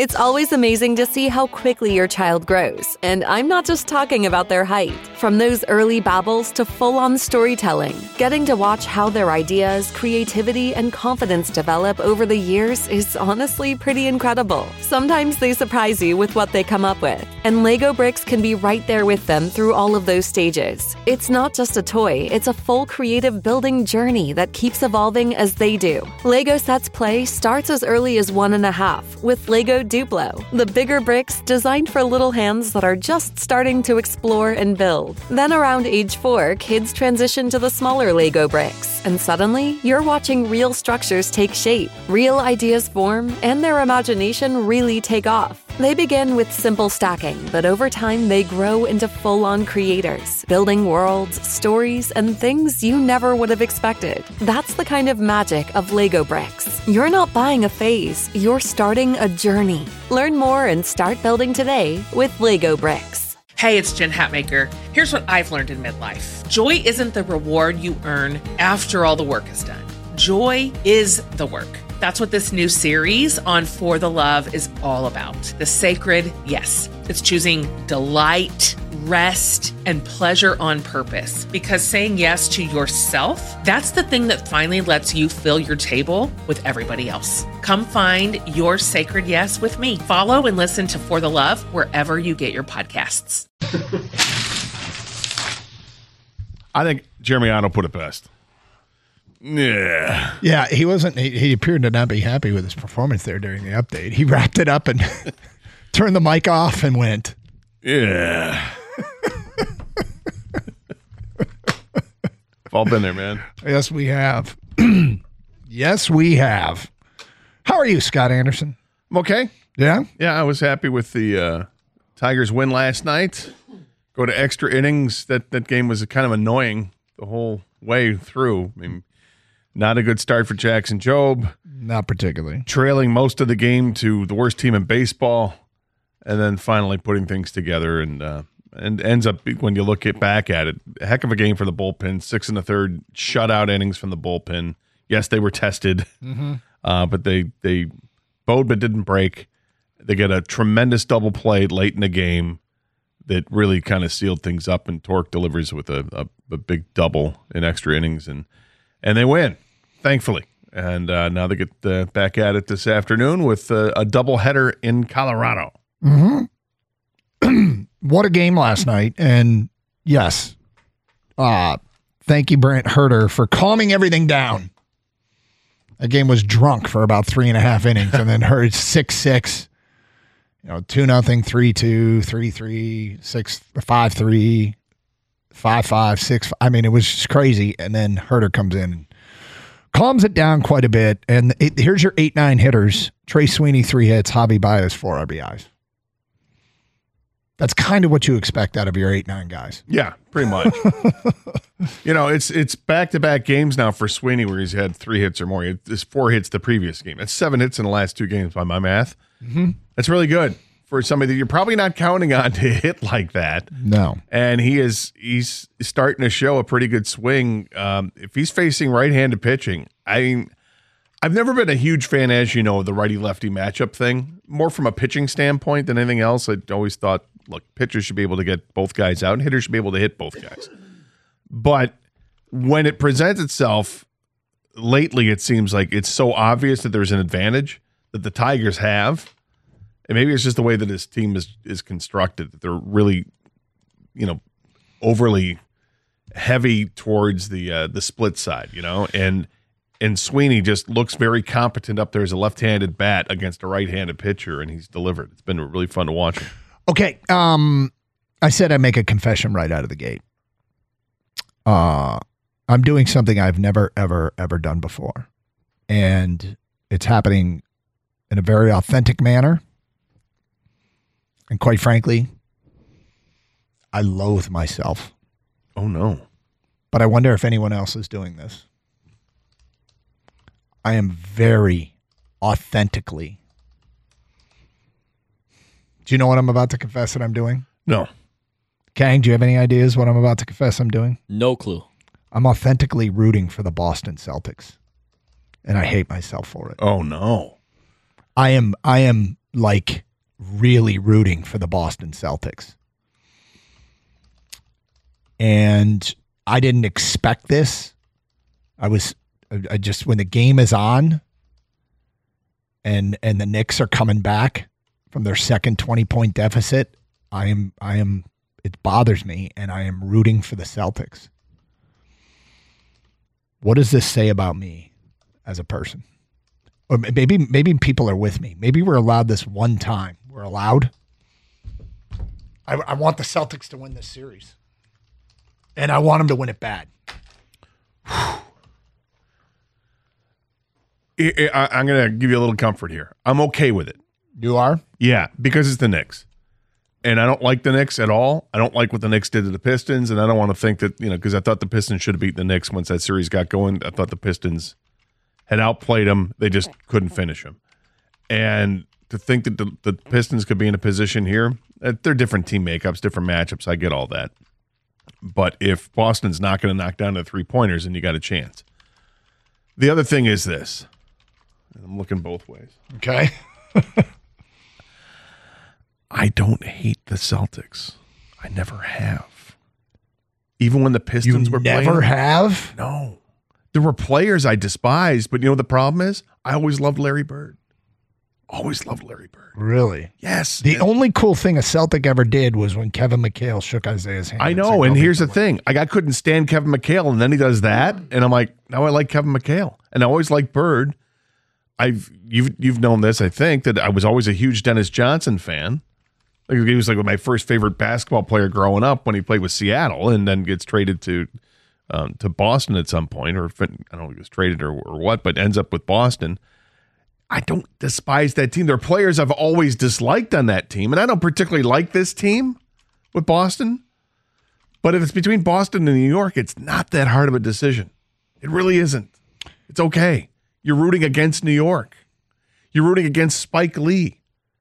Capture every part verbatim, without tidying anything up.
It's always amazing to see how quickly your child grows, and I'm not just talking about their height. From those early babbles to full-on storytelling, getting to watch how their ideas, creativity, and confidence develop over the years is honestly pretty incredible. Sometimes they surprise you with what they come up with, and Lego Bricks can be right there with them through all of those stages. It's not just a toy, it's a full creative building journey that keeps evolving as they do. Lego Sets Play starts as early as one and a half with Lego Duplo, the bigger bricks designed for little hands that are just starting to explore and build. Then around age four, kids transition to the smaller Lego bricks, and suddenly you're watching real structures take shape, real ideas form, and their imagination really take off. They begin with simple stacking, but over time they grow into full-on creators, building worlds, stories, and things you never would have expected. That's the kind of magic of Lego Bricks. You're not buying a phase, you're starting a journey. Learn more and start building today with Lego Bricks. Hey, it's Jen Hatmaker. Here's what I've learned in midlife. Joy isn't the reward you earn after all the work is done. Joy is the work. That's what this new series on For the Love is all about. The sacred yes. It's choosing delight, rest, and pleasure on purpose. Because saying yes to yourself, that's the thing that finally lets you fill your table with everybody else. Come find your sacred yes with me. Follow and listen to For the Love wherever you get your podcasts. I think Jeremy Otto put it best. Yeah. Yeah, he wasn't, he, he appeared to not be happy with his performance there during the update. He wrapped it up and turned the mic off and went, yeah. We've all been there, man. Yes, we have. Yes, we have. How are you, Scott Anderson? I'm okay. Yeah? Yeah, I was happy with the uh, Tigers win last night. Go to extra innings. That, that game was kind of annoying the whole way through. I mean, not a good start for Jackson Jobe. Not particularly. Trailing most of the game to the worst team in baseball, and then finally putting things together, and uh, and ends up, when you look it back at it, a heck of a game for the bullpen. Six and a third shutout innings from the bullpen. Yes, they were tested, mm-hmm. uh, but they they bowed but didn't break. They get a tremendous double play late in the game that really kind of sealed things up, and Torque delivers with a, a, a big double in extra innings, and and they win, thankfully. And uh, now they get uh, back at it this afternoon with uh, a doubleheader in Colorado. Mm-hmm. What a game last night. And yes, uh, thank you, Brent Herter, for calming everything down. That game was drunk for about three and a half innings, and then heard six six. You know, two nothing, three two, three three, six five three, five five, six. I mean, it was just crazy. And then Herter comes in and calms it down quite a bit. And it, here's your eight nine hitters: Trey Sweeney three hits, Javi Baez four R B Is. That's kind of what you expect out of your eight nine guys. Yeah, pretty much. You know, it's it's back to back games now for Sweeney where he's had three hits or more. It's four hits the previous game. That's seven hits in the last two games by my math. Mm-hmm. That's really good for somebody that you're probably not counting on to hit like that. No. And he is he's starting to show a pretty good swing. Um, if he's facing right-handed pitching, I mean, I've never been a huge fan, as you know, of the righty-lefty matchup thing. More from a pitching standpoint than anything else. I always thought, look, pitchers should be able to get both guys out, and hitters should be able to hit both guys. But when it presents itself, lately it seems like it's so obvious that there's an advantage that the Tigers have. And maybe it's just the way that his team is is constructed, that they're really, you know, overly heavy towards the uh, the split side, you know, and and Sweeney just looks very competent up there as a left-handed bat against a right-handed pitcher, and he's delivered. It's been really fun to watch him. Okay, um, I said I'd make a confession right out of the gate. Uh, I'm doing something I've never, ever, ever done before, and it's happening in a very authentic manner. And quite frankly, I loathe myself. Oh, no. But I wonder if anyone else is doing this. I am very authentically. Do you know what I'm about to confess that I'm doing? No. Kang, do you have any ideas what I'm about to confess I'm doing? No clue. I'm authentically rooting for the Boston Celtics. And I hate myself for it. Oh, no. I am I am like really rooting for the Boston Celtics. And I didn't expect this. I was I just when the game is on and and the Knicks are coming back from their second twenty-point deficit, I am I am it bothers me and I am rooting for the Celtics. What does this say about me as a person? Or maybe maybe people are with me. Maybe we're allowed this one time. We're allowed. I, I want the Celtics to win this series. And I want them to win it bad. I, I, I'm going to give you a little comfort here. I'm okay with it. You are? Yeah, because it's the Knicks. And I don't like the Knicks at all. I don't like what the Knicks did to the Pistons, and I don't want to think that, you know, because I thought the Pistons should have beaten the Knicks once that series got going. I thought the Pistons had outplayed them. They just couldn't finish them. And to think that the, the Pistons could be in a position here, they're different team makeups, different matchups. I get all that. But if Boston's not going to knock down the three-pointers, then you got a chance. The other thing is this. I'm looking both ways. Okay. I don't hate the Celtics. I never have. Even when the Pistons you were playing. never have? No. There were players I despised, but you know what the problem is? I always loved Larry Bird. Always loved Larry Bird. Really? Yes. The and, only cool thing a Celtic ever did was when Kevin McHale shook Isaiah's hand. I know, said, and "Go here's the beat thing. Like, I couldn't stand Kevin McHale, and then he does that, and I'm like, now I like Kevin McHale. And I always liked Bird. I've you've you've known this, I think, that I was always a huge Dennis Johnson fan. Like, he was like my first favorite basketball player growing up when he played with Seattle, and then gets traded to um, to Boston at some point, or I don't know if he was traded or, or what, but ends up with Boston. I don't despise that team. There are players I've always disliked on that team, and I don't particularly like this team with Boston. But if it's between Boston and New York, it's not that hard of a decision. It really isn't. It's okay. You're rooting against New York. You're rooting against Spike Lee.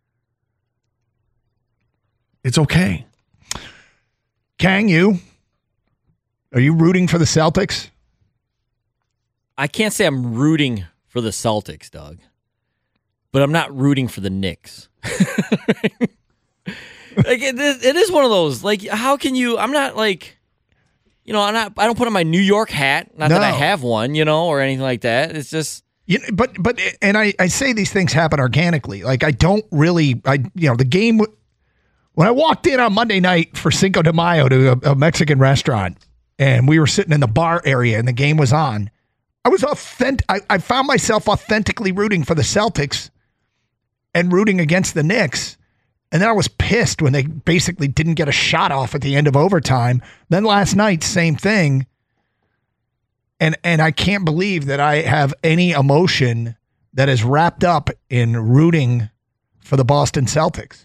It's okay. Kang, you? Are you rooting for the Celtics? I can't say I'm rooting for the Celtics, Doug. But I'm not rooting for the Knicks. Like it, it is one of those. Like, how can you? I'm not like, you know, I'm not. I don't put on my New York hat. Not No. that I have one, you know, or anything like that. It's just. You know, but but and I, I say these things happen organically. Like I don't really. I you know the game. When I walked in on Monday night for Cinco de Mayo to a, a Mexican restaurant, and we were sitting in the bar area, and the game was on, I was authentic. I, I found myself authentically rooting for the Celtics, and rooting against the Knicks. And then I was pissed when they basically didn't get a shot off at the end of overtime. Then last night, same thing. And and I can't believe that I have any emotion that is wrapped up in rooting for the Boston Celtics.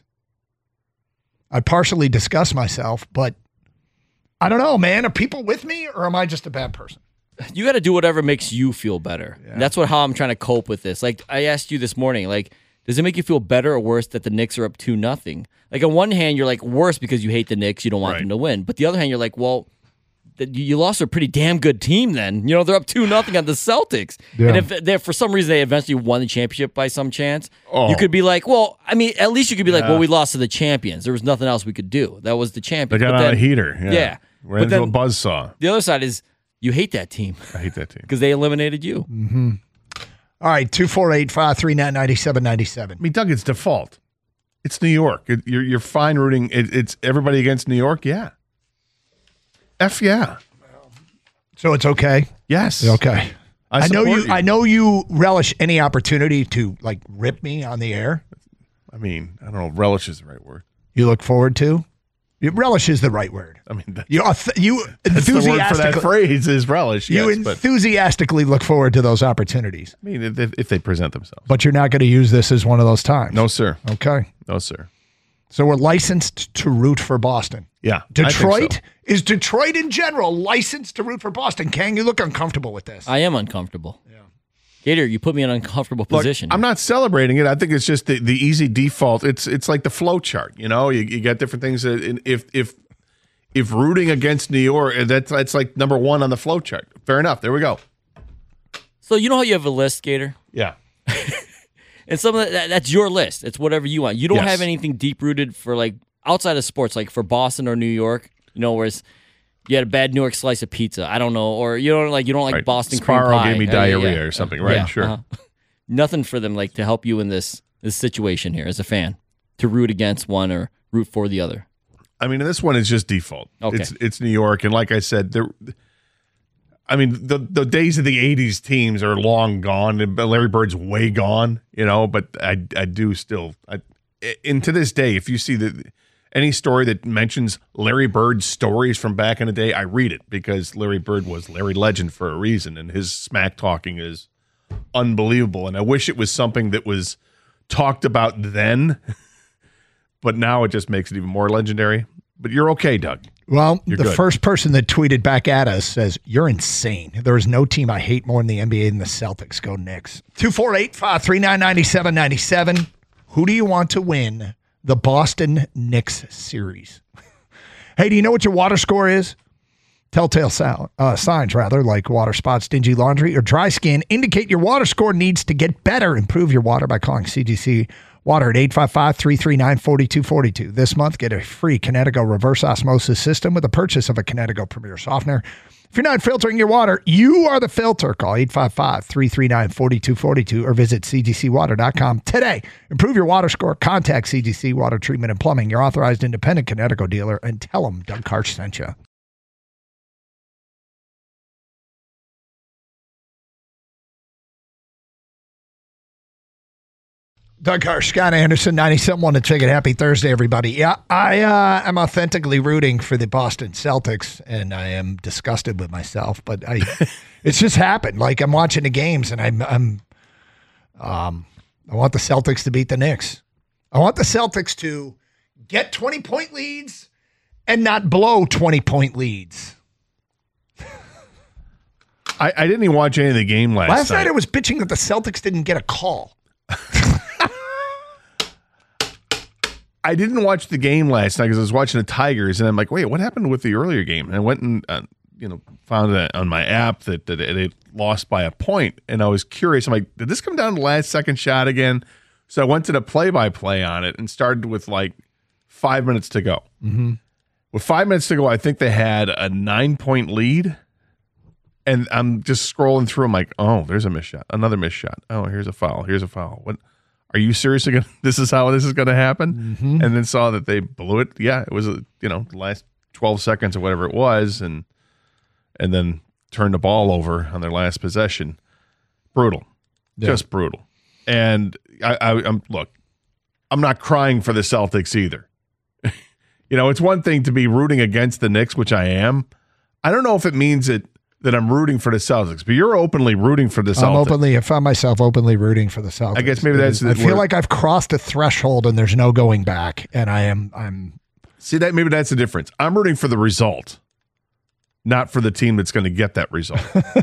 I partially disgust myself, but I don't know, man. Are people with me or am I just a bad person? You got to do whatever makes you feel better. Yeah. That's what how I'm trying to cope with this. Like I asked you this morning, like, does it make you feel better or worse that the Knicks are up two nothing? Like on one hand, you're like worse because you hate the Knicks, you don't want Right. them to win. But the other hand, you're like, well, th- you lost to a pretty damn good team. Then you know they're up two nothing on the Celtics, Yeah. and if they for some reason they eventually won the championship by some chance, Oh. you could be like, well, I mean, at least you could be like, Yeah. well, we lost to the champions. There was nothing else we could do. That was the They champions. got But on then a heater. Yeah. yeah. Ran But into a then- buzzsaw. the other side is you hate that team I hate that team. because they eliminated you. All right, two four eight, five three nine, nine seven nine seven. I mean, Doug, it's default. It's New York. It, you're you're fine rooting. It, it's everybody against New York. Yeah. F yeah. So it's okay? Yes. Okay. I, I know support you, I know you relish any opportunity to like rip me on the air. I mean, I don't know. Relish is the right word. You look forward to? You, relish is the right word. I mean, that, You auth- you that's the word for that enthusiastically phrase is relish. you Yes, but enthusiastically look forward to those opportunities. I mean, if, if they present themselves. But you're not going to use this as one of those times. No, sir. Okay. No, sir. So we're licensed to root for Boston. Yeah. I think Detroit so. is Detroit in general licensed to root for Boston. Kang, you look uncomfortable with this. I am uncomfortable. Yeah. Gator, you put me in an uncomfortable Look, position. I'm not celebrating it. I think it's just the, the easy default. It's it's like the flow chart. You know, you, you got different things. That, and if if if rooting against New York, that's that's like number one on the flow chart. Fair enough. There we go. So you know how you have a list, Gator? Yeah. And some of that, that's your list. It's whatever you want. You don't Yes. have anything deep rooted for like outside of sports, like for Boston or New York. You know, whereas you had a bad New York slice of pizza. I don't know, or you don't like you don't like Right. Boston cream Sparrow pie. gave me Uh, diarrhea yeah. or something, right? Yeah, Sure. uh-huh. Nothing for them like to help you in this this situation here as a fan to root against one or root for the other. I mean, this one is just default. Okay. It's it's New York, and like I said, there. I mean, the the days of the eighties teams are long gone, and Larry Bird's way gone, you know. But I I do still, I, and to this day, if you see the any story that mentions Larry Bird's stories from back in the day, I read it because Larry Bird was Larry Legend for a reason, and his smack talking is unbelievable. And I wish it was something that was talked about then, but now it just makes it even more legendary. But you're okay, Doug. Well, You're the good. first person that tweeted back at us says, "You're insane. There is no team I hate more in the N B A than the Celtics. Go Knicks." two four eight, five three nine, nine seven nine seven. Who do you want to win the Boston Knicks series? Hey, do you know what your water score is? Telltale sound, uh, signs, rather, like water spots, dingy laundry, or dry skin indicate your water score needs to get better. Improve your water by calling C G C Water at eight five five, three three nine, four two four two. This month, get a free Kinetico reverse osmosis system with the purchase of a Kinetico Premier Softener. If you're not filtering your water, you are the filter. Call eight five five, three three nine, four two four two or visit c g c water dot com today. Improve your water score. Contact C G C Water Treatment and Plumbing, your authorized independent Kinetico dealer, and tell them Doug Karsch sent you. Doug Karsch, Scott Anderson, ninety-seven one to Ticket. Happy Thursday, everybody. Yeah, I uh, am authentically rooting for the Boston Celtics, and I am disgusted with myself. But I, it's just happened. Like I'm watching the games, and I'm, I'm, um, I want the Celtics to beat the Knicks. I want the Celtics to get twenty point leads and not blow twenty point leads. I, I didn't even watch any of the game last, Last night. night I was bitching that the Celtics didn't get a call. I didn't watch the game last night because I was watching the Tigers, and I'm like, wait, what happened with the earlier game? And I went and uh, you know found it on my app that, that they lost by a point, and I was curious. I'm like, did this come down to the last second shot again? So I went to the play-by-play on it and started with like five minutes to go. Mm-hmm. With five minutes to go, I think they had a nine-point lead, and I'm just scrolling through. I'm like, oh, there's a missed shot, another missed shot. Oh, here's a foul. Here's a foul. What? Are you seriously going to, this is how this is going to happen? Mm-hmm. And then saw that they blew it. Yeah, it was, a, you know, the last twelve seconds or whatever it was. And, and then turned the ball over on their last possession. Brutal. Yeah. Just brutal. And I, I, I'm, look, I'm not crying for the Celtics either. You know, it's one thing to be rooting against the Knicks, which I am. I don't know if it means that, that I'm rooting for the Celtics, but you're openly rooting for the Celtics. I'm openly, I found myself openly rooting for the Celtics. I guess maybe that's. I feel like I've crossed a threshold and there's no going back, and I am. I'm. See that maybe that's the difference. I'm rooting for the result, not for the team that's going to get that result.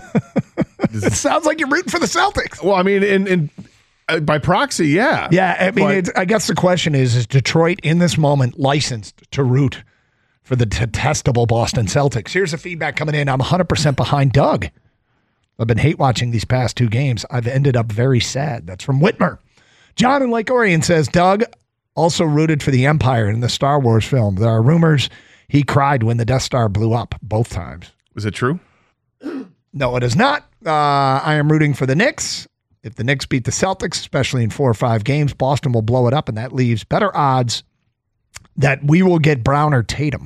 It sounds like you're rooting for the Celtics. Well, I mean, in in uh, by proxy, yeah, Yeah, I mean, But- it's, I guess the question is: Is Detroit in this moment licensed to root for the detestable Boston Celtics? Here's the feedback coming in. I'm one hundred percent behind Doug. I've been hate watching these past two games. I've ended up very sad. That's from Whitmer. John in Lake Orion says, Doug also rooted for the Empire in the Star Wars film. There are rumors he cried when the Death Star blew up both times. Was it true? No, it is not. Uh, I am rooting for the Knicks. If the Knicks beat the Celtics, especially in four or five games, Boston will blow it up, and that leaves better odds that we will get Brown or Tatum.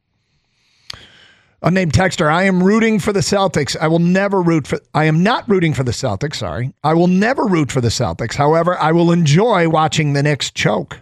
Unnamed texter, I am rooting for the Celtics. I will never root for, I am not rooting for the Celtics, sorry. I will never root for the Celtics. However, I will enjoy watching the Knicks choke.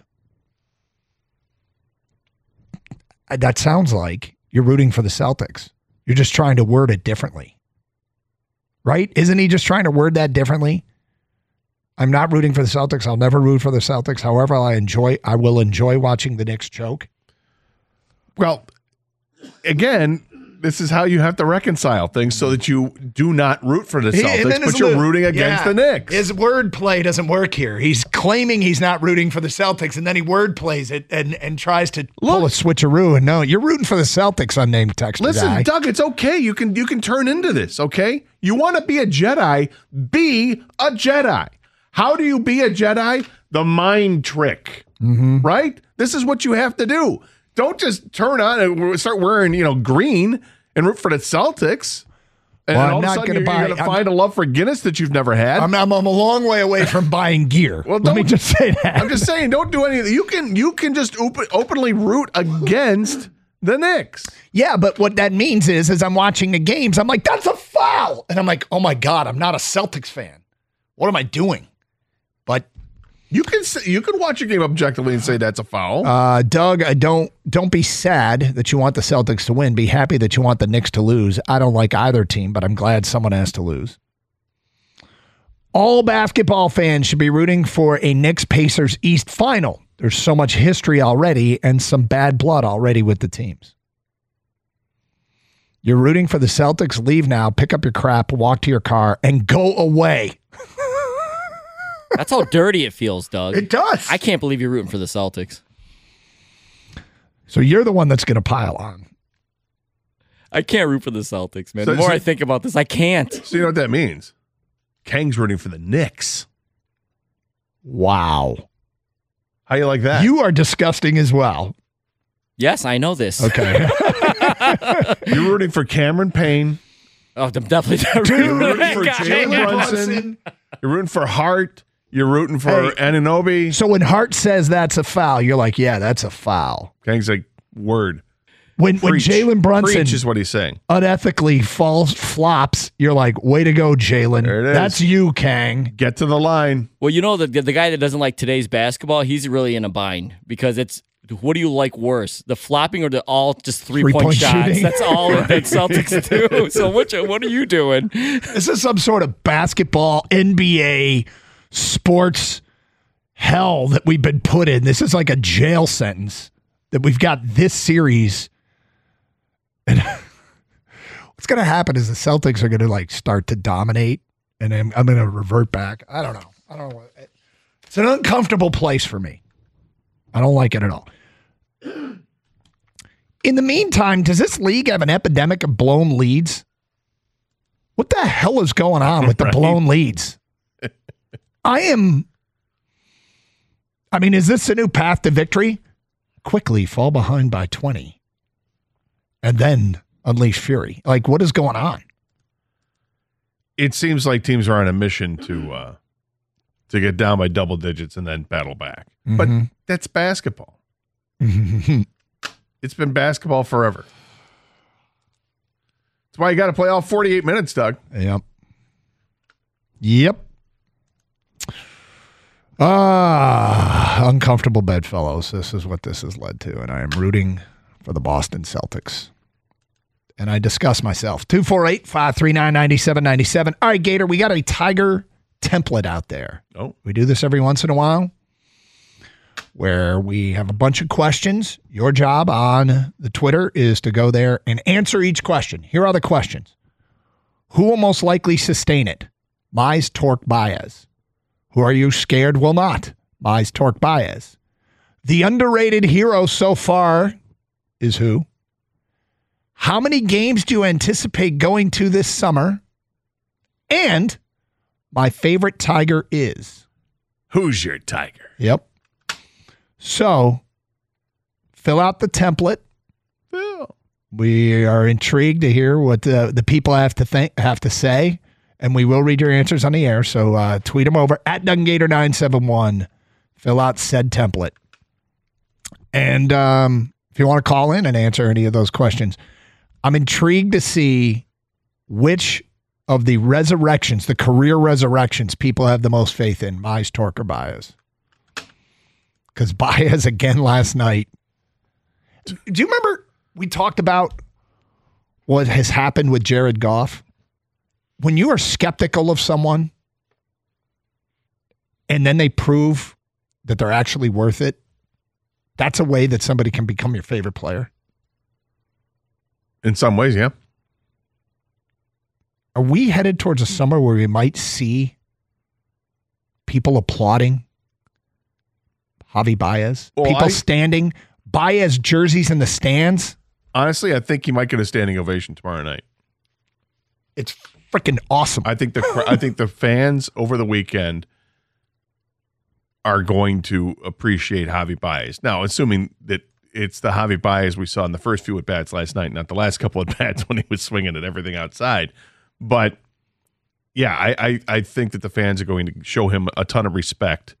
That sounds like you're rooting for the Celtics. You're just trying to word it differently. Right? Isn't he just trying to word that differently? I'm not rooting for the Celtics. I'll never root for the Celtics. However, I enjoy, I will enjoy watching the Knicks choke. Well, again, this is how you have to reconcile things so that you do not root for the Celtics, but you're rooting against the Knicks. His wordplay doesn't work here. He's claiming he's not rooting for the Celtics, and then he wordplays it and, and tries to pull a switcheroo. And no, you're rooting for the Celtics, unnamed texter Listen, guy. Doug, it's okay. You can you can turn into this, okay? You want to be a Jedi, be a Jedi. How do you be a Jedi? The mind trick, Mm-hmm. right? This is what you have to do. Don't just turn on and start wearing, you know, green and root for the Celtics. And Well, I'm all of a not sudden gonna you're, buy- you're going to I'm- find a love for Guinness that you've never had. I'm, I'm, I'm a long way away from buying gear. Well, Let me don't- just say that. I'm just saying, don't do anything. You can you can just open, openly root against the Knicks. Yeah, but what that means is, as I'm watching the games, I'm like, that's a foul. And I'm like, oh my God, I'm not a Celtics fan. What am I doing? But You can say, you can watch a game objectively and say that's a foul. uh, Doug, I don't don't be sad that you want the Celtics to win. Be happy that you want the Knicks to lose. I don't like either team, but I'm glad someone has to lose. All basketball fans should be rooting for a Knicks Pacers East final. There's so much history already and some bad blood already with the teams. You're rooting for the Celtics. Leave now, pick up your crap, walk to your car, and go away. That's how dirty it feels, Doug. It does. I can't believe you're rooting for the Celtics. So you're the one that's going to pile on. I can't root for the Celtics, man. So- the more so- I think about this, I can't. So you know what that means? Kang's rooting for the Knicks. Wow. How you like that? You are disgusting as well. Yes, I know this. Okay. You're rooting for Cameron Payne. Oh, I'm definitely not You're rooting for rooting that for guy. Jalen Brunson. You're rooting for Hart. You're rooting for Hey. Anunoby. So when Hart says that's a foul, you're like, yeah, that's a foul. Kang's like, word. When when Preach. Jalen Brunson Preach is what he's saying. unethically falls flops, you're like, way to go, Jalen. There it is. That's you, Kang. Get to the line. Well, you know, the, the guy that doesn't like today's basketball, he's really in a bind because it's, what do you like worse? The flopping or the all just three-point Three-point shots? shooting. That's all that Celtics do. So what, you- what are you doing? This is some sort of basketball, N B A, sports hell that we've been put in. This is like a jail sentence that we've got this series. And what's going to happen is the Celtics are going to like start to dominate, and I'm, I'm going to revert back. I don't know. I don't know. What, it's an uncomfortable place for me. I don't like it at all. In the meantime, does this league have an epidemic of blown leads? What the hell is going on with the Right. blown leads? I am. I mean, is this a new path to victory? Quickly fall behind by twenty and then unleash fury. Like, what is going on? It seems like teams are on a mission to uh, to get down by double digits and then battle back. But Mhm. that's basketball. It's been basketball forever. That's why you got to play all forty-eight minutes, Doug. Yep. Yep. Ah, uncomfortable bedfellows. This is what this has led to, and I am rooting for the Boston Celtics. And I discuss myself. two four eight, five three nine, nine seven nine seven. All right, Gator, we got a Tiger template out there. Oh, We do this every once in a while where we have a bunch of questions. Your job on the Twitter is to go there and answer each question. Here are the questions. Who will most likely sustain it? Mize, Torque, Baez. Who are you scared will not? Mize, Torque, Baez. The underrated hero so far is who? How many games do you anticipate going to this summer? And my favorite Tiger is. who's your Tiger? Yep. So fill out the template. Phil. We are intrigued to hear what the, the people have to think, have to say, and we will read your answers on the air. So uh, tweet them over at Doug Gator nine seven one. Fill out said template. And um, if you want to call in and answer any of those questions, I'm intrigued to see which of the resurrections, the career resurrections, people have the most faith in, Mize, Torque, or Baez. Because Baez again last night. Do you remember we talked about what has happened with Jared Goff? When you are skeptical of someone and then they prove that they're actually worth it, that's a way that somebody can become your favorite player. In some ways, yeah. Are we headed towards a summer where we might see people applauding Javi Baez? Well, people I- standing, Baez jerseys in the stands? Honestly, I think you might get a standing ovation tomorrow night. It's freaking awesome. I think the cr- I think the fans over the weekend are going to appreciate Javi Baez. Now, assuming that it's the Javi Baez we saw in the first few at-bats last night, not the last couple of at-bats when he was swinging at everything outside. But, yeah, I, I, I think that the fans are going to show him a ton of respect,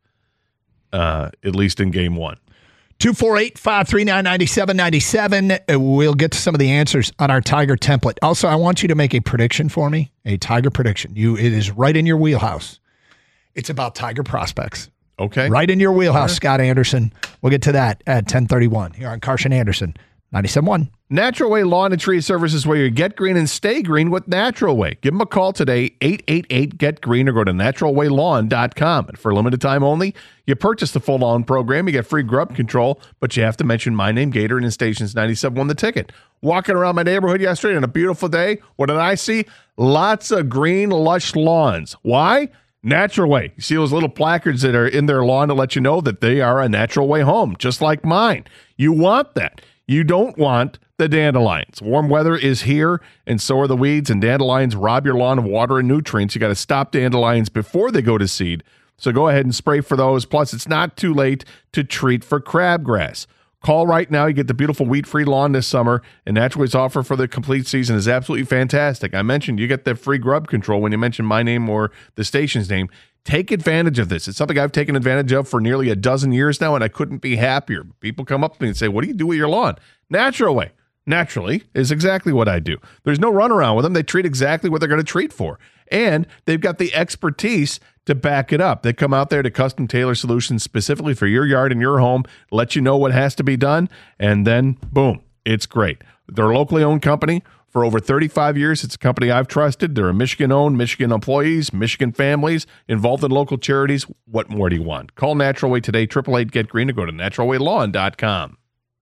uh, at least in game one. two four eight, five three nine, nine seven nine seven. We'll get to some of the answers on our Tiger template. Also, I want you to make a prediction for me, a Tiger prediction. You, it is right in your wheelhouse. It's about Tiger prospects. Okay. Right in your wheelhouse, right. Scott Anderson. We'll get to that at ten thirty-one here on Carson Anderson, ninety-seven point one. Natural Way Lawn and Tree Services, where you get green and stay green with Natural Way. Give them a call today, eight eight eight, get green, or go to natural way lawn dot com. And for a limited time only, you purchase the full lawn program, you get free grub control, but you have to mention my name, Gator, and Stations ninety-seven point one the ticket. Walking around my neighborhood yesterday on a beautiful day, what did I see? Lots of green, lush lawns. Why? Natural Way. You see those little placards that are in their lawn to let you know that they are a Natural Way home, just like mine. You want that. You don't want the dandelions. Warm weather is here, and so are the weeds, and dandelions rob your lawn of water and nutrients. You got to stop dandelions before they go to seed. So go ahead and spray for those. Plus, it's not too late to treat for crabgrass. Call right now. You get the beautiful weed-free lawn this summer, and Natural Way's offer for the complete season is absolutely fantastic. I mentioned you get the free grub control when you mention my name or the station's name. Take advantage of this. It's something I've taken advantage of for nearly a dozen years now, and I couldn't be happier. People come up to me and say, what do you do with your lawn? Natural Way. Naturally is exactly what I do. There's no runaround with them. They treat exactly what they're going to treat for. And they've got the expertise to back it up. They come out there to custom tailor solutions specifically for your yard and your home, let you know what has to be done, and then, boom, it's great. They're a locally owned company. For over thirty-five years, it's a company I've trusted. They're a Michigan-owned, Michigan employees, Michigan families, involved in local charities. What more do you want? Call Natural Way today, eight eight eight, get green, or go to natural way lawn dot com.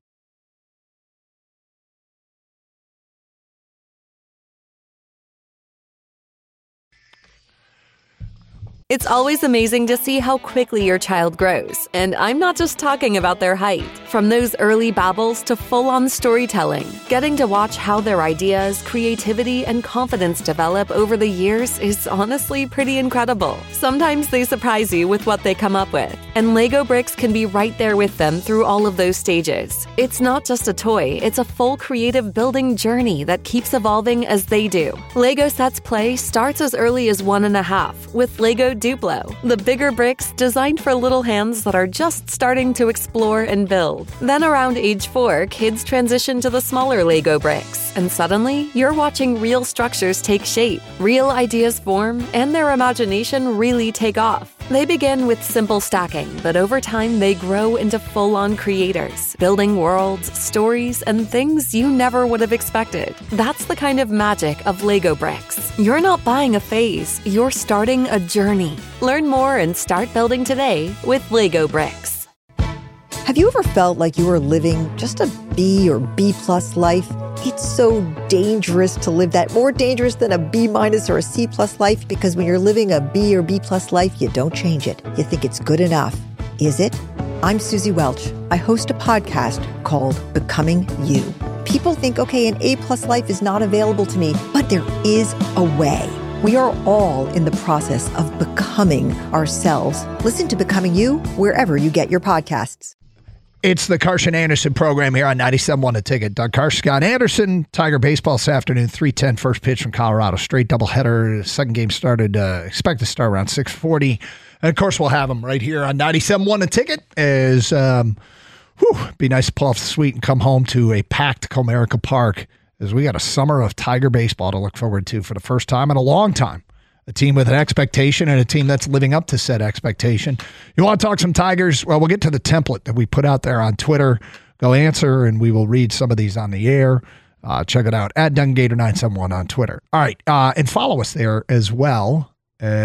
It's always amazing to see how quickly your child grows, and I'm not just talking about their height. From those early babbles to full-on storytelling, getting to watch how their ideas, creativity, and confidence develop over the years is honestly pretty incredible. Sometimes they surprise you with what they come up with, and Lego Bricks can be right there with them through all of those stages. It's not just a toy, it's a full creative building journey that keeps evolving as they do. Lego Sets Play starts as early as one and a half with Lego Duplo, the bigger bricks designed for little hands that are just starting to explore and build. Then around age four, kids transition to the smaller Lego bricks, and suddenly you're watching real structures take shape, real ideas form, and their imagination really take off. They begin with simple stacking, but over time they grow into full-on creators, building worlds, stories, and things you never would have expected. That's the kind of magic of Lego Bricks. You're not buying a phase, you're starting a journey. Learn more and start building today with Lego Bricks. Have you ever felt like you were living just a B or B plus life? It's so dangerous to live that, more dangerous than a B minus or a C plus life, because when you're living a B or B plus life, you don't change it. You think it's good enough. Is it? I'm Susie Welch. I host a podcast called Becoming You. People think, okay, an A plus life is not available to me, but there is a way. We are all in the process of becoming ourselves. Listen to Becoming You wherever you get your podcasts. It's the Carson Anderson program here on ninety-seven point one The Ticket. Doug Carson, Scott Anderson, Tiger baseball this afternoon, three ten, first pitch from Colorado. Straight doubleheader. Second game started, uh, expect to start around six forty. And, of course, we'll have them right here on ninety-seven point one The Ticket. As, um, whew, be nice to pull off the suite and come home to a packed Comerica Park, as we got a summer of Tiger baseball to look forward to for the first time in a long time. A team with an expectation and a team that's living up to said expectation. You want to talk some Tigers? Well, we'll get to the template that we put out there on Twitter. Go answer, and we will read some of these on the air. Uh, check it out, at Duncan Gator nine seven one on Twitter. All right, uh, and follow us there as well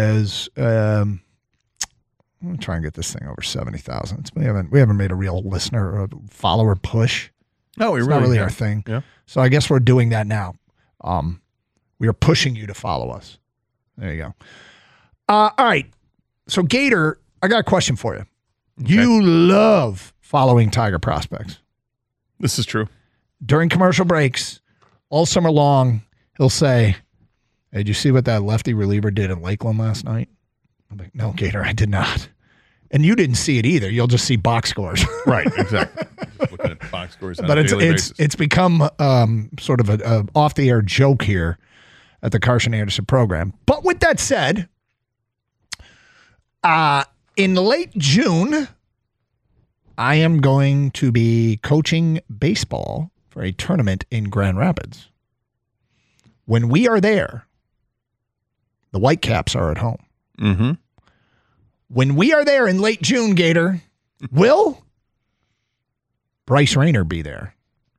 as um, I'm going to try and get this thing over seventy thousand. We haven't, we haven't made a real listener or follower push. No, we it's really not really can. our thing. Yeah. So I guess we're doing that now. Um, we are pushing you to follow us. There you go. Uh, all right. So, Gator, I got a question for you. Okay. You love following Tiger prospects. This is true. During commercial breaks, all summer long, he'll say, hey, did you see what that lefty reliever did in Lakeland last night? I'm like, no, Gator, I did not. And you didn't see it either. You'll just see box scores. Right, exactly. Just looking at box scores on But a it's daily it's basis. it's become um, sort of a, a off the air joke here at the Carson Anderson program. But with that said, uh, in late June, I am going to be coaching baseball for a tournament in Grand Rapids. When we are there, the Whitecaps are at home. Mm-hmm. When we are there in late June, Gator, will Bryce Rayner be there?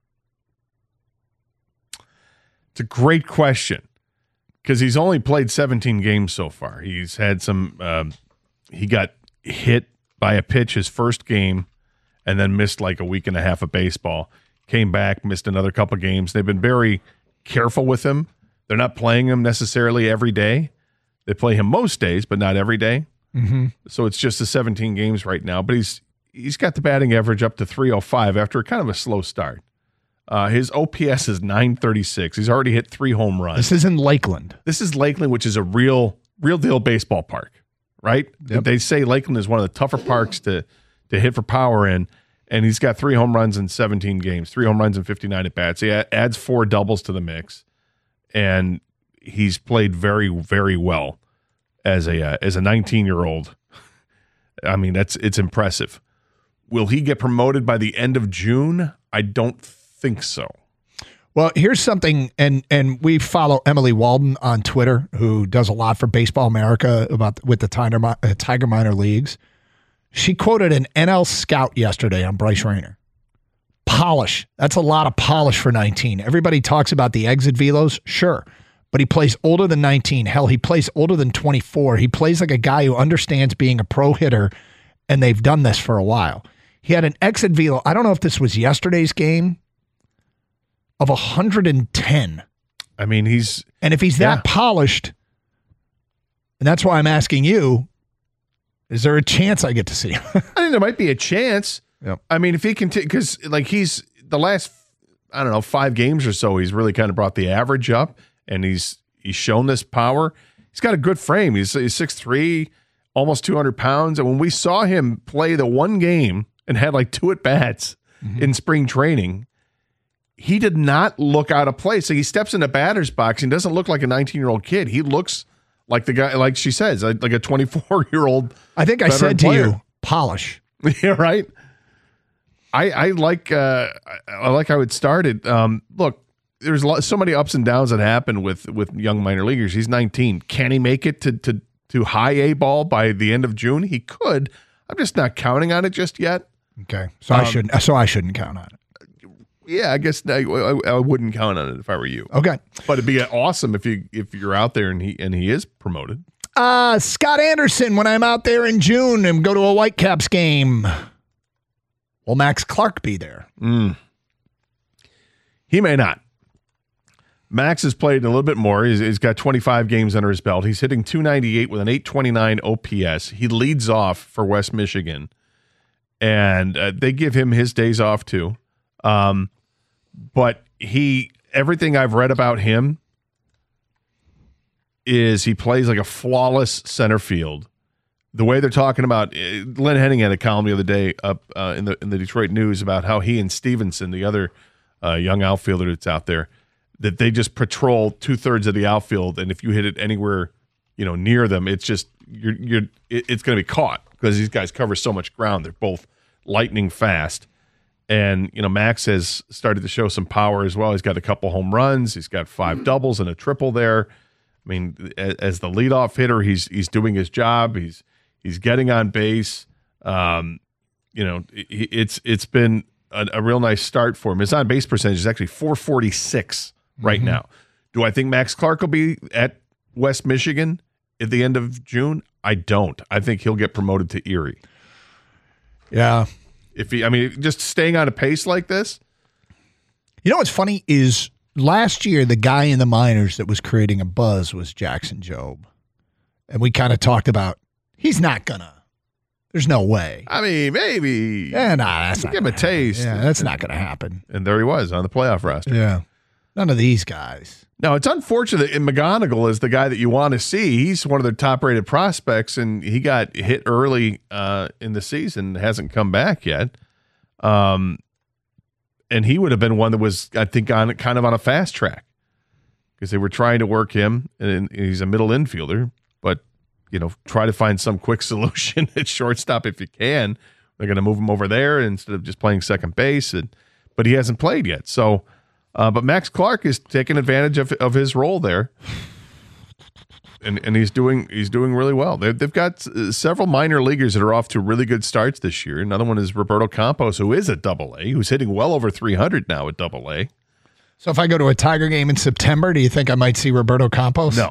It's a great question because he's only played seventeen games so far. He's had some, um, he got hit by a pitch his first game and then missed like a week and a half of baseball. Came back, missed another couple games. They've been very careful with him. They're not playing him necessarily every day. They play him most days, but not every day. Mm-hmm. So it's just the seventeen games right now. But he's he's got the batting average up to three oh five after kind of a slow start. Uh, his O P S is nine thirty-six. He's already hit three home runs. This is in Lakeland. This is Lakeland, which is a real, real deal baseball park, right? Yep. They say Lakeland is one of the tougher parks to to hit for power in, and he's got three home runs in seventeen games, three home runs and fifty-nine at bats. He adds four doubles to the mix, and he's played very, very well as a uh, as a nineteen year old. I mean, that's it's impressive. Will he get promoted by the end of June? I don't think so. Well, here's something, and and we follow Emily Walden on Twitter, who does a lot for Baseball America about with the Tiger, uh, Tiger minor leagues. She quoted an N L scout yesterday on Bryce Rayner. Polish. That's a lot of polish for nineteen. Everybody talks about the exit velos. Sure. But he plays older than nineteen. Hell, he plays older than twenty-four. He plays like a guy who understands being a pro hitter, and they've done this for a while. He had an exit velo. I don't know if this was yesterday's game, of one hundred ten. I mean, he's... And if he's that yeah. polished, and that's why I'm asking you, is there a chance I get to see him? I think there might be a chance. Yep. I mean, if he can, because like he's the last, I don't know, five games or so, he's really kind of brought the average up, and he's he's shown this power. He's got a good frame. He's, he's six three, almost two hundred pounds. And when we saw him play the one game and had like two at bats mm-hmm. in spring training, he did not look out of place. So he steps in the batter's box and doesn't look like a nineteen year old kid. He looks like the guy, like she says, like a twenty-four year old. I think I said to player. you, polish. Yeah, right. I I like uh, I like how it started. Um, look, there's a lot, so many ups and downs that happen with with young minor leaguers. He's nineteen. Can he make it to to to high A ball by the end of June? He could. I'm just not counting on it just yet. Okay, so um, I shouldn't. So I shouldn't count on it. Yeah, I guess I, I, I wouldn't count on it if I were you. Okay, but it'd be awesome if you if you're out there and he and he is promoted. Uh, Scott Anderson, when I'm out there in June and go to a Whitecaps game, will Max Clark be there? Mm. He may not. Max has played a little bit more. He's, he's got twenty-five games under his belt. He's hitting two ninety-eight with an eight twenty-nine O P S. He leads off for West Michigan, and uh, they give him his days off too. Um, but he, everything I've read about him is he plays like a flawless center field. The way they're talking about, uh, Lynn Henning had a column the other day up uh, in the in the Detroit News about how he and Stevenson, the other uh, young outfielder that's out there, that they just patrol two thirds of the outfield, and if you hit it anywhere, you know, near them, it's just you're you're it, it's going to be caught because these guys cover so much ground. They're both lightning fast, and you know Max has started to show some power as well. He's got a couple home runs. He's got five doubles and a triple there. I mean, as, as the leadoff hitter, he's he's doing his job. He's he's getting on base. Um, you know, it, it's it's been a, a real nice start for him. His on base percentage is actually four forty-six. Right mm-hmm. now. Do I think Max Clark will be at West Michigan at the end of June? I don't. I think he'll get promoted to Erie. Yeah. If he, I mean, just staying on a pace like this. You know what's funny is last year, the guy in the minors that was creating a buzz was Jackson Jobe. And we kind of talked about, he's not gonna. There's no way. I mean, maybe. Yeah, nah, that's not give him a happen. taste. Yeah, that's not going to happen. And there he was on the playoff roster. Yeah. None of these guys. No, it's unfortunate that McGonigal is the guy that you want to see. He's one of their top-rated prospects, and he got hit early uh, in the season, hasn't come back yet. Um, and he would have been one that was, I think, on kind of on a fast track because they were trying to work him, and he's a middle infielder, but, you know, try to find some quick solution at shortstop if you can. They're going to move him over there instead of just playing second base, and but he hasn't played yet, so... Uh, but Max Clark is taking advantage of, of his role there, and and he's doing he's doing really well. They've, they've got uh, several minor leaguers that are off to really good starts this year. Another one is Roberto Campos, who is at Double A, who's hitting well over three hundred now at Double A. So if I go to a Tiger game in September, do you think I might see Roberto Campos? No.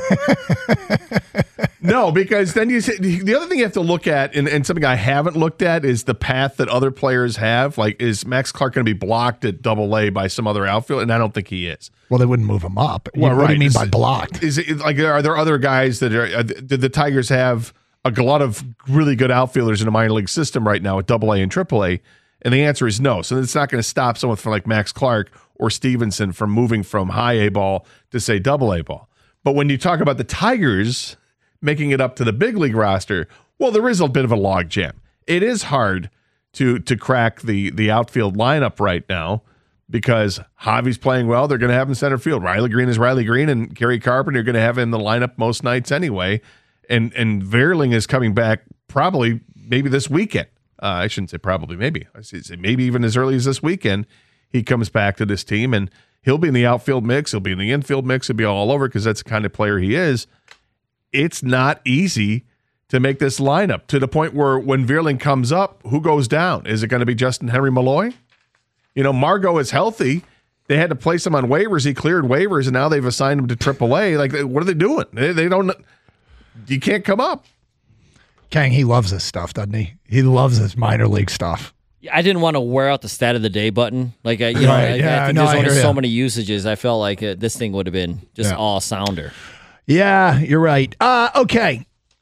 No, because then you say, the other thing you have to look at, and, and something I haven't looked at, is the path that other players have. Like, is Max Clark going to be blocked at Double A by some other outfield? And I don't think he is. Well, they wouldn't move him up. Well, what right. do you mean is, by blocked? Is it like are there other guys that are? Did the Tigers have a lot of really good outfielders in a minor league system right now at Double A and Triple A? And the answer is no. So it's not going to stop someone from like Max Clark or Stevenson from moving from high A ball to say Double A ball. But when you talk about the Tigers making it up to the big league roster, well, there is a bit of a log jam. It is hard to to crack the the outfield lineup right now because Javi's playing well. They're going to have him center field. Riley Green is Riley Green, and Kerry Carpenter are going to have him in the lineup most nights anyway. And and Verling is coming back probably maybe this weekend. Uh, I shouldn't say probably, maybe. I should say maybe even as early as this weekend, he comes back to this team, and he'll be in the outfield mix. He'll be in the infield mix. He'll be all over because that's the kind of player he is. It's not easy to make this lineup to the point where when Verling comes up, who goes down? Is it going to be Justin Henry Malloy? You know, Margot is healthy. They had to place him on waivers. He cleared waivers, and now they've assigned him to Triple A. Like, what are they doing? They, they don't. You can't come up. Kang, he loves this stuff, doesn't he? He loves this minor league stuff. I didn't want to wear out the stat of the day button. Like, I, you know, Right, I, yeah, I think no, there's I only hear so ya. many usages. I felt like uh, this thing would have been just Yeah. all sounder. Yeah, you're right. Uh, okay.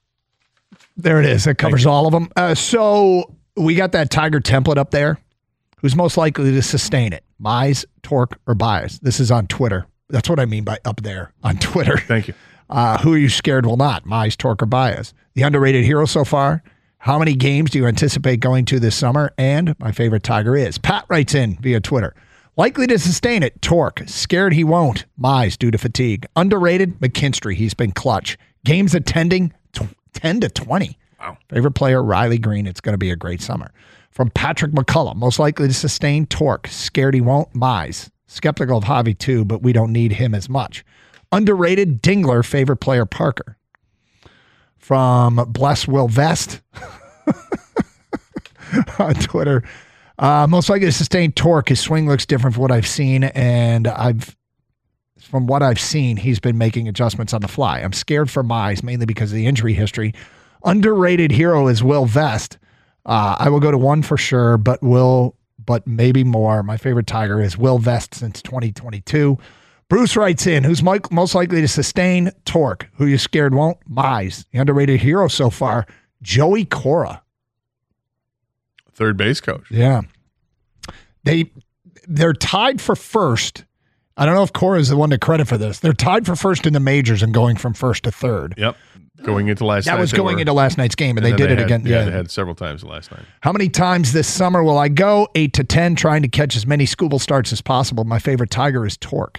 There it is. That covers all of them. Uh, so we got that Tiger template up there. Who's most likely to sustain it? Mize, Torque, or Baez? This is on Twitter. That's what I mean by up there on Twitter. Thank you. Uh, who are you scared will not? Mize, Torque, or Baez? The underrated hero so far? How many games do you anticipate going to this summer? And my favorite Tiger is. Pat writes in via Twitter. Likely to sustain it, Torque. Scared he won't, Mize, due to fatigue. Underrated, McKinstry. He's been clutch. Games attending, t- ten to twenty. Wow. Favorite player, Riley Green. It's going to be a great summer. From Patrick McCullough. Most likely to sustain, Torque. Scared he won't, Mize. Skeptical of Javi too, but we don't need him as much. Underrated, Dingler. Favorite player, Parker. From Bless Will Vest on Twitter. Uh, most likely to sustain, Torque. His swing looks different from what I've seen, and I've from what I've seen, he's been making adjustments on the fly. I'm scared for Mize, mainly because of the injury history. Underrated hero is Will Vest. Uh, I will go to one for sure, but Will, but maybe more. My favorite Tiger is Will Vest since twenty twenty-two. Bruce writes in, who's Mike most likely to sustain? Torque. Who you scared won't? Mize. The underrated hero so far, Joey Cora. Third base coach. Yeah. They, they're tied for first. I don't know if Cora is the one to credit for this. They're tied for first in the majors and going from first to third. Yep. Going into last night. That was they going were- into last night's game, and, and they then did it had- again. Yeah, Yeah. they had several times last night. How many times this summer will I go? Eight to ten, trying to catch as many Scooble starts as possible. My favorite Tiger is Torque.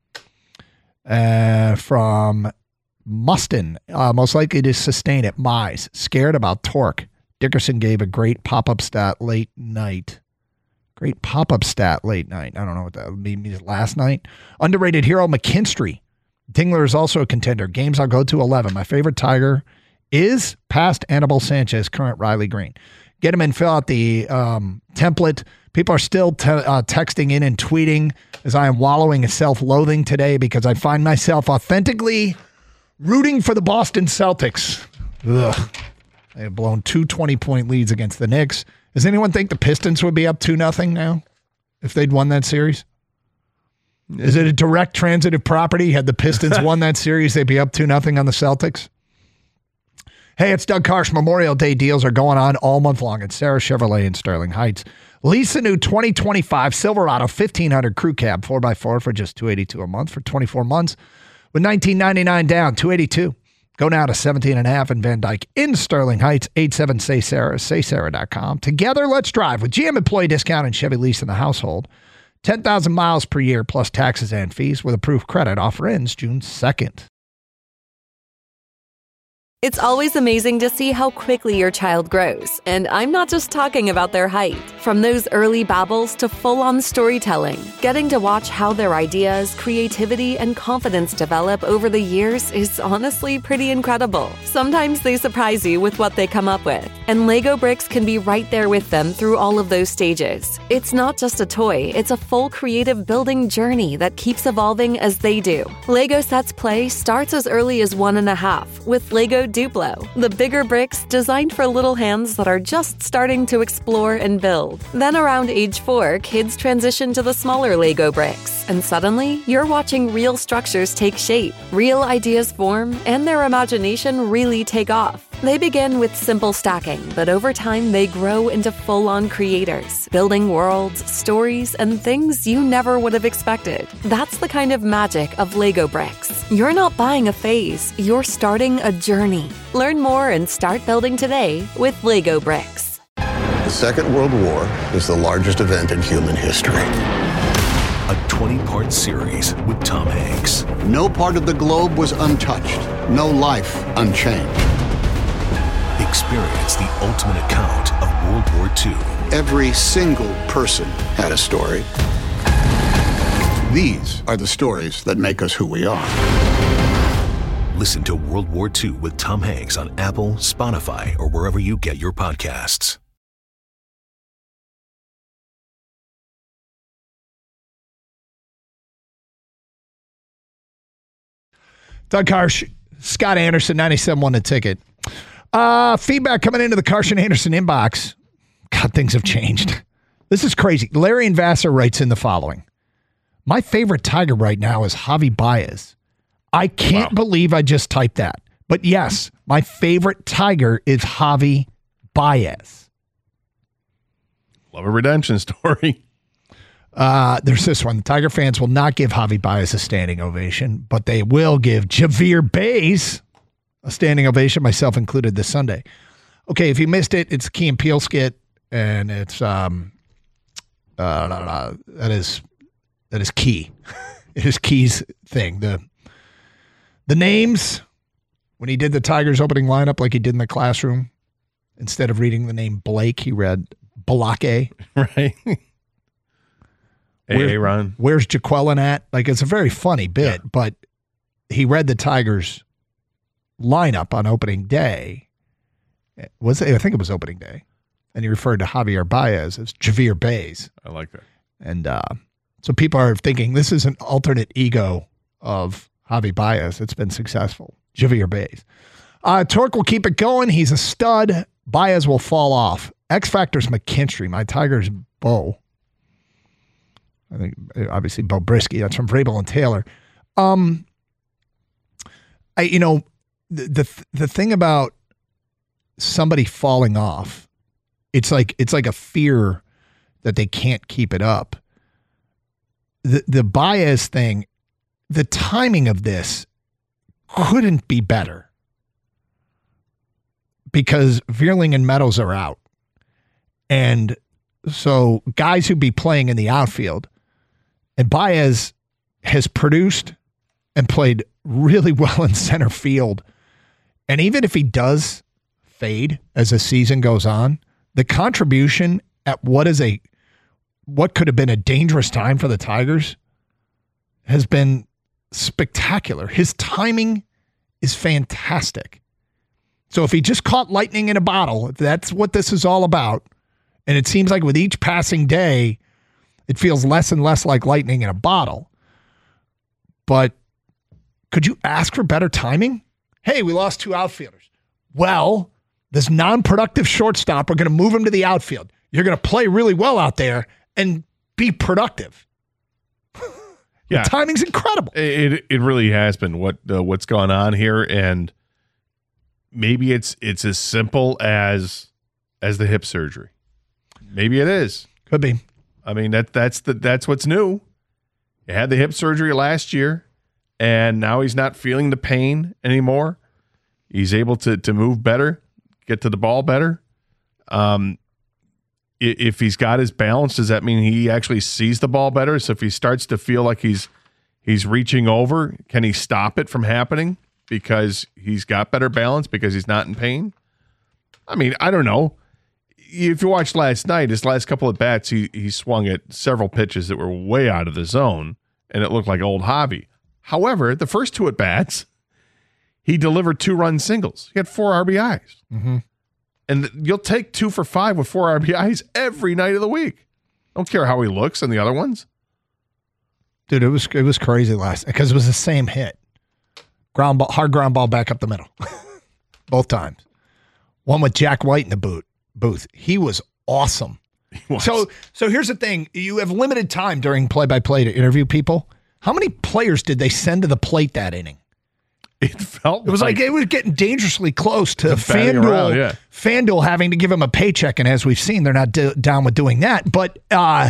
Uh, from Mustin, uh, most likely to sustain it. Mize, scared about Torque. Dickerson gave a great pop-up stat late night. Great pop-up stat late night. I don't know what that means. Last night. Underrated hero, McKinstry. Dingler is also a contender. Games I'll go to eleven. My favorite Tiger is past Anibal Sanchez, current Riley Green. Get him and fill out the um, template. People are still te- uh, texting in and tweeting as I am wallowing in self-loathing today because I find myself authentically rooting for the Boston Celtics. Ugh. They have blown two twenty-point leads against the Knicks. Does anyone think the Pistons would be up two nothing now if they'd won that series? Is it a direct transitive property? Had the Pistons won that series, they'd be up two nothing on the Celtics? Hey, it's Doug Karsh. Memorial Day deals are going on all month long at Sarah Chevrolet in Sterling Heights. Lease the new twenty twenty-five Silverado fifteen hundred Crew Cab four by four for just two hundred eighty-two dollars a month for twenty-four months with nineteen ninety-nine down, two hundred eighty-two dollars. Go now to seventeen and a half in Van Dyke in Sterling Heights, eight seven say Sarah, say sarah dot com. Together, let's drive with G M employee discount and Chevy lease in the household. ten thousand miles per year plus taxes and fees with approved credit. Offer ends June second. It's always amazing to see how quickly your child grows, and I'm not just talking about their height. From those early babbles to full-on storytelling, getting to watch how their ideas, creativity, and confidence develop over the years is honestly pretty incredible. Sometimes they surprise you with what they come up with, and Lego Bricks can be right there with them through all of those stages. It's not just a toy, it's a full creative building journey that keeps evolving as they do. Lego Sets Play starts as early as one and a half with Lego Duplo, the bigger bricks designed for little hands that are just starting to explore and build. Then around age four, kids transition to the smaller Lego bricks, and suddenly you're watching real structures take shape, real ideas form, and their imagination really take off. They begin with simple stacking, but over time they grow into full-on creators, building worlds, stories, and things you never would have expected. That's the kind of magic of Lego Bricks. You're not buying a phase, you're starting a journey. Learn more and start building today with Lego Bricks. The Second World War is the largest event in human history. A twenty-part series with Tom Hanks. No part of the globe was untouched, no life unchanged. Experience the ultimate account of World War Two. Every single person had a story. These are the stories that make us who we are. Listen to World War Two with Tom Hanks on Apple, Spotify, or wherever you get your podcasts. Doug Karsch, Scott Anderson, ninety-seven won the ticket. Uh, feedback coming into the Karsch and Anderson inbox. God, things have changed. This is crazy. Larry and Vassar writes in the following. My favorite Tiger right now is Javi Baez. I can't wow. believe I just typed that. But yes, my favorite Tiger is Javi Baez. Love a redemption story. Uh, there's this one. The Tiger fans will not give Javi Baez a standing ovation, but they will give Javier Baez a standing ovation, myself included, this Sunday. Okay, if you missed it, it's a Key and Peele skit, and it's um, uh, that is that is Key. It is Key's thing. The the names when he did the Tigers opening lineup, like he did in the classroom, instead of reading the name Blake, he read Balake. Right. Hey, Where, Ron. Where's Jaqueline at? Like, it's a very funny bit, yeah. but he read the Tigers lineup on opening day. Was it? I think it was opening day. And he referred to Javier Baez as Javier Baez. I like that. And uh, so people are thinking this is an alternate ego of Javi Baez. It's been successful. Javier Baez. Uh, Torque will keep it going. He's a stud. Baez will fall off. X Factor's McKinstry. My Tigers, Bo. I think obviously Bo Brisky. That's from Vrabel and Taylor. Um, I you know the the the thing about somebody falling off, it's like it's like a fear that they can't keep it up. The the Baez thing, the timing of this couldn't be better because Vierling and Meadows are out, and so guys who'd be playing in the outfield. And Baez has produced and played really well in center field. And even if he does fade as the season goes on, the contribution at what is a what could have been a dangerous time for the Tigers has been spectacular. His timing is fantastic. So if he just caught lightning in a bottle, if that's what this is all about, and it seems like with each passing day, it feels less and less like lightning in a bottle. But could you ask for better timing? Hey, we lost two outfielders. Well, this non-productive shortstop, we're going to move him to the outfield. You're going to play really well out there and be productive. Yeah, the timing's incredible. It it really has been what uh, what's gone on here, and maybe it's it's as simple as as the hip surgery. Maybe it is. Could be. I mean, that that's the that's what's new. He had the hip surgery last year, and now he's not feeling the pain anymore. He's able to to move better, get to the ball better. Um, if he's got his balance, does that mean he actually sees the ball better? So if he starts to feel like he's he's reaching over, can he stop it from happening because he's got better balance because he's not in pain? I mean, I don't know. If you watched last night, his last couple of bats, he he swung at several pitches that were way out of the zone, and it looked like old Javi. However, the first two at bats, he delivered two-run singles. He had four R B Is. Mm-hmm. And you'll take two for five with four R B Is every night of the week. Don't care how he looks in the other ones. Dude, it was it was crazy last because it was the same hit. Ground ball, hard ground ball back up the middle. Both times. One with Jack White in the boot. Booth. He was awesome. He was. So so here's the thing. You have limited time during play-by-play to interview people. How many players did they send to the plate that inning? It felt It was like, like it was getting dangeously close to batting FanDuel, around, yeah. FanDuel having to give him a paycheck. And as we've seen, they're not do- down with doing that. But uh,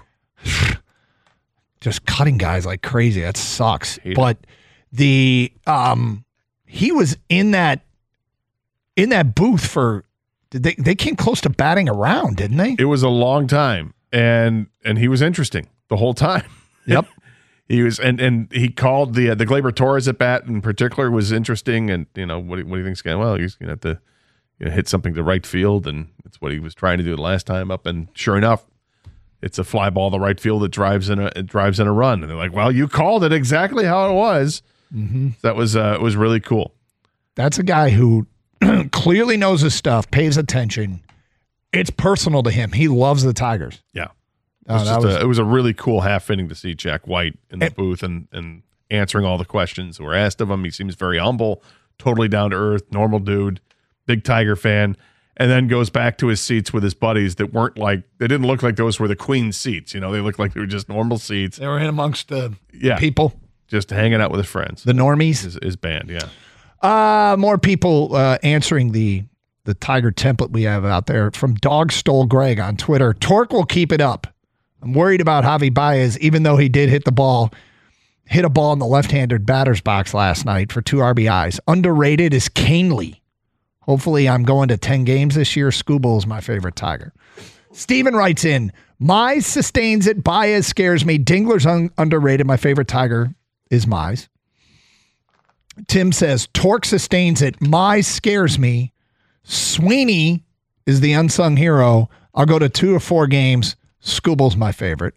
just cutting guys like crazy. That sucks. Hate but it. the um, he was in that in that booth for Did they they came close to batting around, didn't they? It was a long time, and and he was interesting the whole time. Yep. He was, and and he called the uh, the Gleyber Torres at bat in particular was interesting, and you know what do, what do you think's going? Well, he's gonna have to you know, hit something to right field, and it's what he was trying to do the last time up, and sure enough, it's a fly ball to right field that drives in a it drives in a run, and they're like, well, you called it exactly how it was. Mm-hmm. That was uh, it was really cool. That's a guy who clearly knows his stuff, pays attention. It's personal to him. He loves the Tigers. Yeah. It Oh, was, that just was- a, it was a really cool half inning to see Jack White in the And- booth and, and answering all the questions that were asked of him. He seems very humble, totally down to earth, normal dude, big Tiger fan, and then goes back to his seats with his buddies that weren't like, they didn't look like those were the Queen's seats. You know, they looked like they were just normal seats. They were in amongst the Yeah. people, Just hanging out with his friends. the normies. His, his band, yeah. Uh, more people uh, answering the the Tiger template we have out there from Dog Stole Greg on Twitter. Torque will keep it up. I'm worried about Javi Baez, even though he did hit the ball, hit a ball in the left-handed batter's box last night for two R B Is. Underrated is Canely. Hopefully I'm going to ten games this year. Scooble is my favorite Tiger. Steven writes in, Mize sustains it. Baez scares me. Dingler's un- underrated. My favorite Tiger is Mize. Tim says, Torque sustains it. Mize scares me. Sweeney is the unsung hero. I'll go to two or four games. Scooble's my favorite.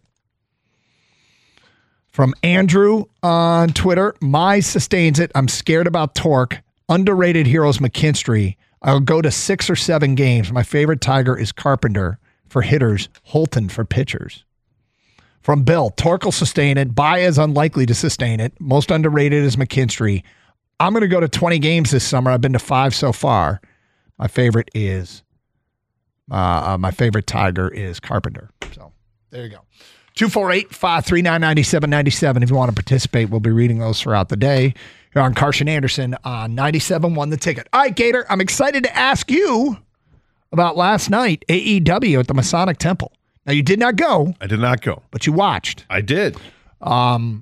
From Andrew on Twitter, Mize sustains it. I'm scared about Torque. Underrated heroes McKinstry. I'll go to six or seven games. My favorite Tiger is Carpenter for hitters, Holton for pitchers. From Bill, Torque will sustain it. Baez unlikely to sustain it. Most underrated is McKinstry. I'm going to go to twenty games this summer. I've been to five so far. My favorite is uh, uh, my favorite Tiger is Carpenter. So there you go. two four eight, five three nine, nine seven nine seven. If you want to participate, we'll be reading those throughout the day. Here on Carson Anderson on ninety-seven one The Ticket. All right, Gator, I'm excited to ask you about last night, A E W at the Masonic Temple. Now, you did not go, I did not go. but you watched. I did. Um,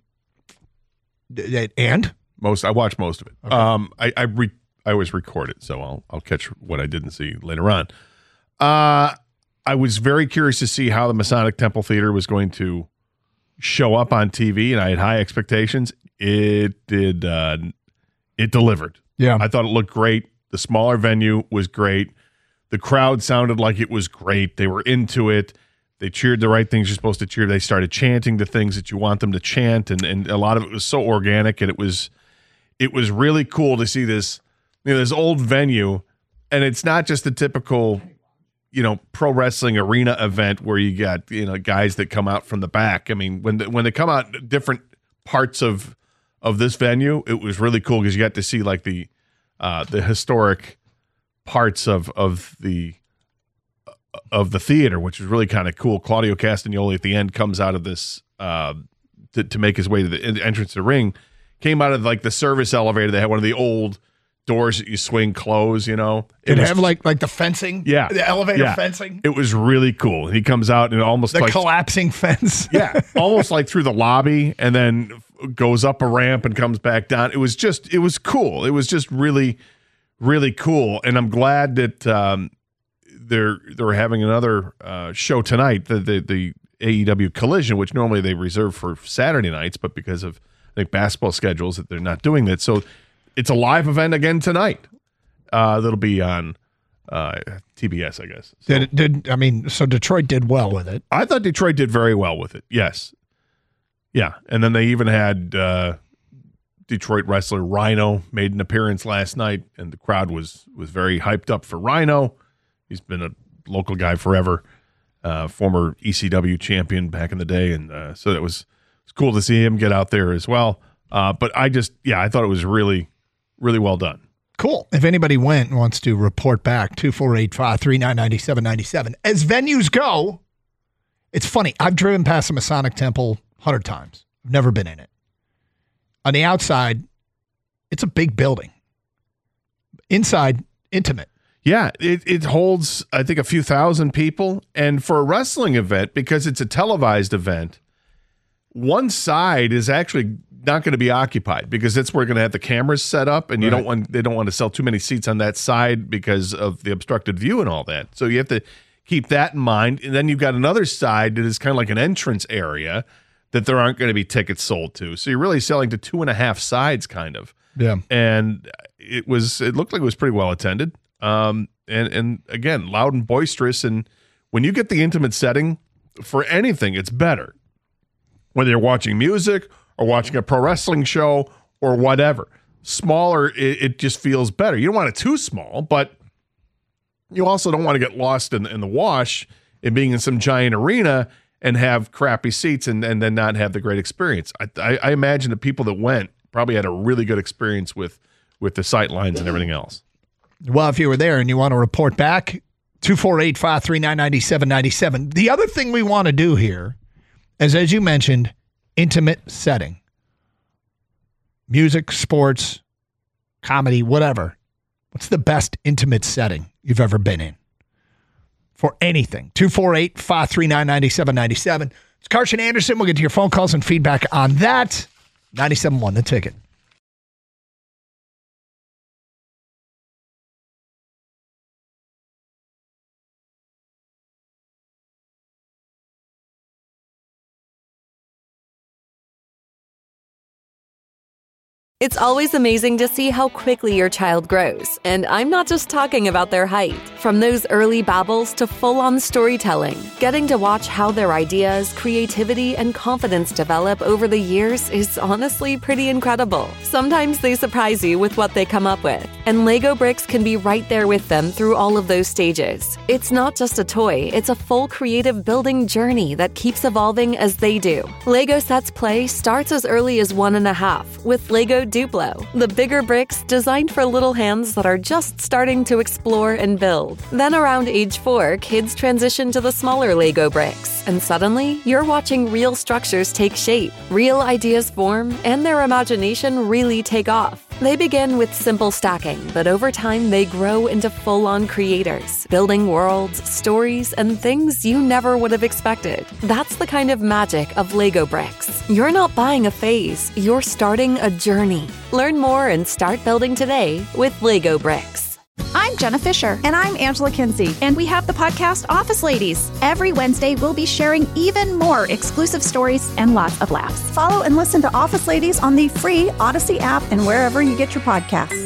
and? Most I watched most of it. Um, I I, re, I always record it, so I'll I'll catch what I didn't see later on. Uh, I was very curious to see how the Masonic Temple Theater was going to show up on T V, and I had high expectations. It did. Uh, it delivered. Yeah. I thought it looked great. The smaller venue was great. The crowd sounded like it was great. They were into it. They cheered the right things you're supposed to cheer. They started chanting the things that you want them to chant, and and a lot of it was so organic, and it was it was really cool to see this, you know, this old venue, and it's not just the typical, you know, pro wrestling arena event where you got, you know, guys that come out from the back. I mean, when the, when they come out different parts of of this venue, it was really cool because you got to see like the uh, the historic parts of of the of the theater, which is really kind of cool. Claudio Castagnoli at the end comes out of this uh, to, to make his way to the entrance to the ring, came out of like the service elevator. They had one of the old doors that you swing close, you know. It Did it was, have like like the fencing? yeah, The elevator yeah. fencing? It was really cool. He comes out and almost The like collapsing fence? yeah, almost like through the lobby, and then goes up a ramp and comes back down. It was just, it was cool. It was just really, really cool. And I'm glad that um, they're they're having another uh, show tonight, the, the the A E W Collision, which normally they reserve for Saturday nights, but because of I think basketball schedules, that they're not doing that. So it's a live event again tonight. Uh, that'll be on uh, T B S, I guess. So, Did it, did I mean? So Detroit did well with it. I thought Detroit did very well with it. Yes, yeah, and then they even had uh, Detroit wrestler Rhino made an appearance last night, and the crowd was was very hyped up for Rhino. He's been a local guy forever, uh, former E C W champion back in the day, and uh, so it was it's cool to see him get out there as well. Uh, but I just, yeah, I thought it was really, really well done. Cool. If anybody went and wants to report back, two four eight, five three nine, nine seven nine seven. As venues go, it's funny. I've driven past the Masonic Temple a hundred times. I've never been in it. On the outside, it's a big building. Inside, intimate. Yeah, it, it holds, I think, a few thousand people. And for a wrestling event, because it's a televised event, one side is actually not going to be occupied because that's where we're going to have the cameras set up, and you Right. don't want they don't want to sell too many seats on that side because of the obstructed view and all that. So you have to keep that in mind. And then you've got another side that is kind of like an entrance area that there aren't going to be tickets sold to. So you're really selling to two and a half sides, kind of. Yeah. And it was it looked like it was pretty well attended. Um, and and again, loud and boisterous. And when you get the intimate setting for anything, it's better. Whether you're watching music or watching a pro wrestling show or whatever. Smaller, it, it just feels better. You don't want it too small, but you also don't want to get lost in, in the wash in being in some giant arena and have crappy seats and, and then not have the great experience. I, I, I imagine the people that went probably had a really good experience with, with the sight lines and everything else. Well, if you were there and you want to report back, two four eight, five three nine, nine seven nine seven. The other thing we want to do here is, as you mentioned, intimate setting. Music, sports, comedy, whatever. What's the best intimate setting you've ever been in? For anything. two four eight, five three nine, nine seven nine seven. It's Carson Anderson. We'll get to your phone calls and feedback on that. ninety-seven point one The Ticket. It's always amazing to see how quickly your child grows, and I'm not just talking about their height. From those early babbles to full-on storytelling, getting to watch how their ideas, creativity, and confidence develop over the years is honestly pretty incredible. Sometimes they surprise you with what they come up with, and Lego Bricks can be right there with them through all of those stages. It's not just a toy, it's a full creative building journey that keeps evolving as they do. Lego Sets Play starts as early as one and a half with Lego Duplo, the bigger bricks designed for little hands that are just starting to explore and build. Then around age four, kids transition to the smaller Lego bricks, and suddenly you're watching real structures take shape, real ideas form, and their imagination really take off. They begin with simple stacking, but over time they grow into full-on creators, building worlds, stories, and things you never would have expected. That's the kind of magic of Lego Bricks. You're not buying a phase, you're starting a journey. Learn more and start building today with Lego Bricks. I'm Jenna Fisher. And I'm Angela Kinsey. And we have the podcast Office Ladies. Every Wednesday, we'll be sharing even more exclusive stories and lots of laughs. Follow and listen to Office Ladies on the free Odyssey app and wherever you get your podcasts.